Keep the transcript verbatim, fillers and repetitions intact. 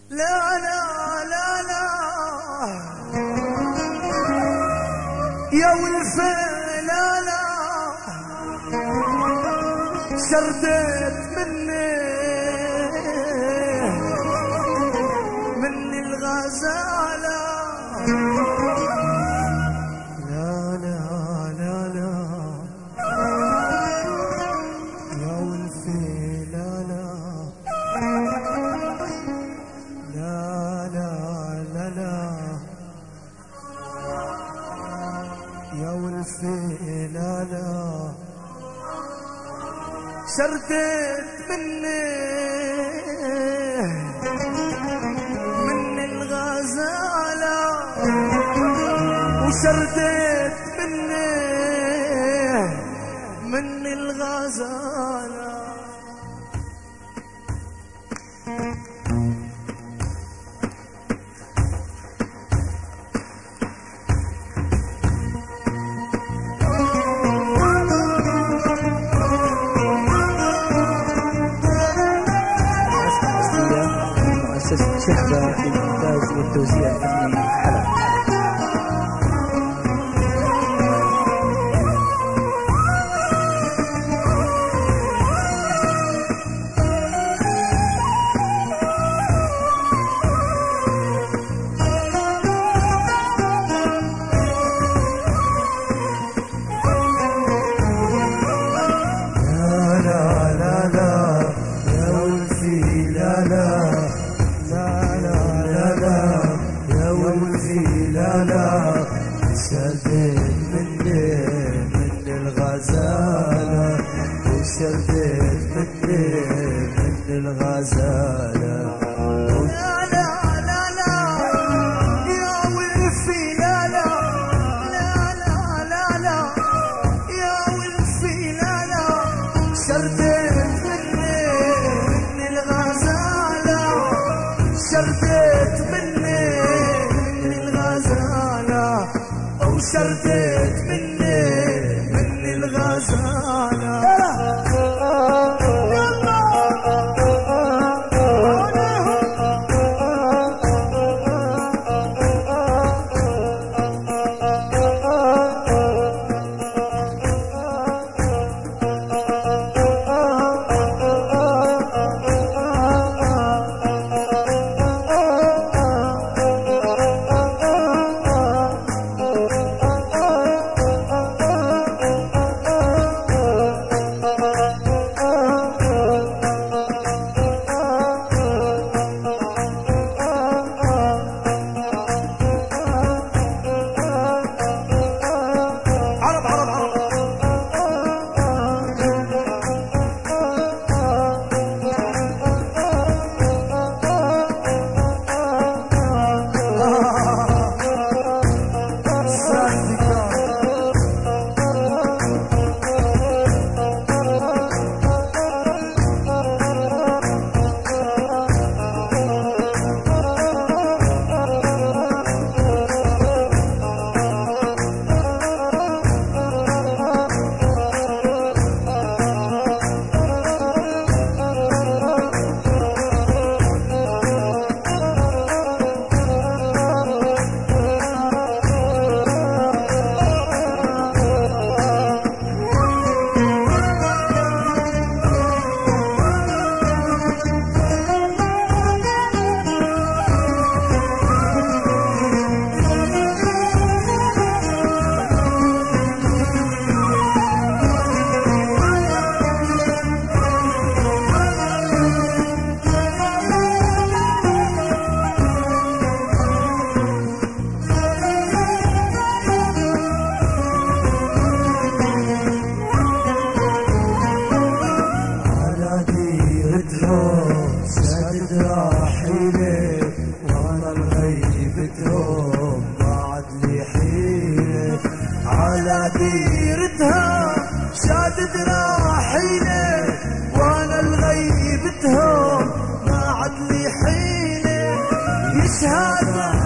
لا لا لا لا يا ولفي لا لا شردت مني مني الغزالة لا لا لا لا يا ولفي لا لا لا لا لا لا يا ولفي لا لا شردت مني مني الغزالة وشردت مني مني الغزالة شحبة للإنتاج والتوزيع الفني حلب. شردت مني من الغزالة وشردت مني من الغزالة لا لا لا لا يا ولفي لا لا لا لا لا لا يا ولفي لا لا شردت مني من الغزالة شردت مني من الغزالة وشردت مني مني الغزالة على ديرتها شادد راحيله وانا الغيبتهم ما عاد لي حيله يشهد